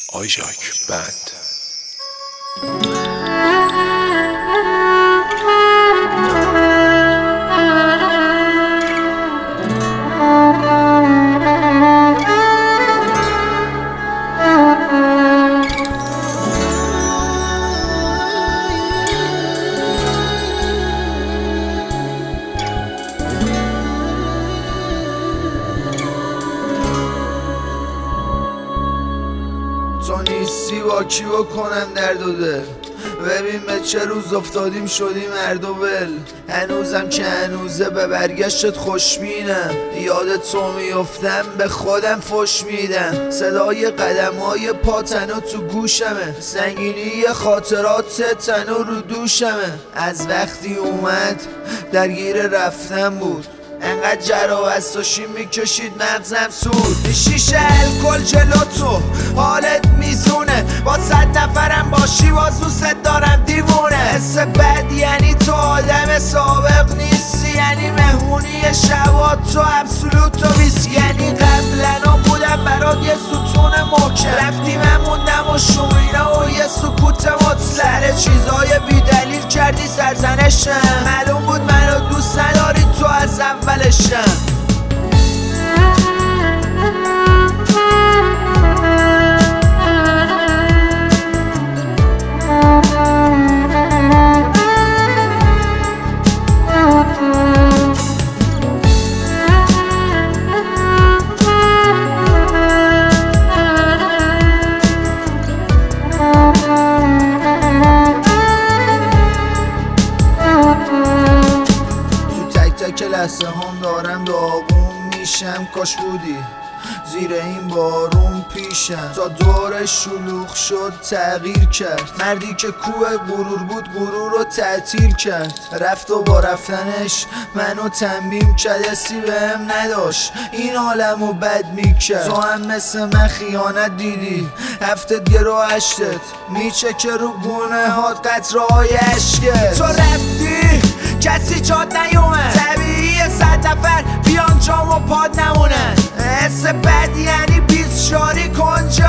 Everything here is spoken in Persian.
آژاک بند. تو نیستی با کی بکنم درد و دل، ببین به چه روز افتادیم شدیم مرد و ول. هنوزم که هنوزه به برگشتت خوشبینم، یاد تو میفتم به خودم فش میدم. صدای قدمهای پا تنها تو گوشمه، سنگینی خاطرات تنها رو دوشمه. از وقتی اومد درگیر رفتن بود، انقدر جرا و استاشی میکشید مغزم سود. شیشه الکل جلو تو حالت میزونه، با 100 نفرم باشی باز دوست دارم دیوونه. حس بد یعنی تو آدم سابق نیستی، یعنی مهمونی شبات تو ابسولوت و بیس. یعنی قبلنا بودم برات یه ستون محکم، رفتی من موندم و شورینا و یه سکوت مطلق. چیزای بی دلیل کردی سرزنشم، معلوم بود منو دوست نداری تو از اولشم. که لحظه هم دارم داغون میشم، کاش بودی زیر این بارون پیشم. تا دور شلوغ شد تغییر کرد، مردی که کوه غرور بود غرور رو تعطیل کرد. رفت و با رفتنش منو تنبیم کرد، حسی بهم نداشت این عالمو بد میکرد. تو هم مثل من خیانت دیدی، هفتت گرو هشتت میچکه رو گونه هات قطره‌های عشقت. تو رفتی کسی جاد نیومد، طبیعیه 100 نفر بیان جام و پاد نمونن. حس بد یعنی 20 شاری کنجا،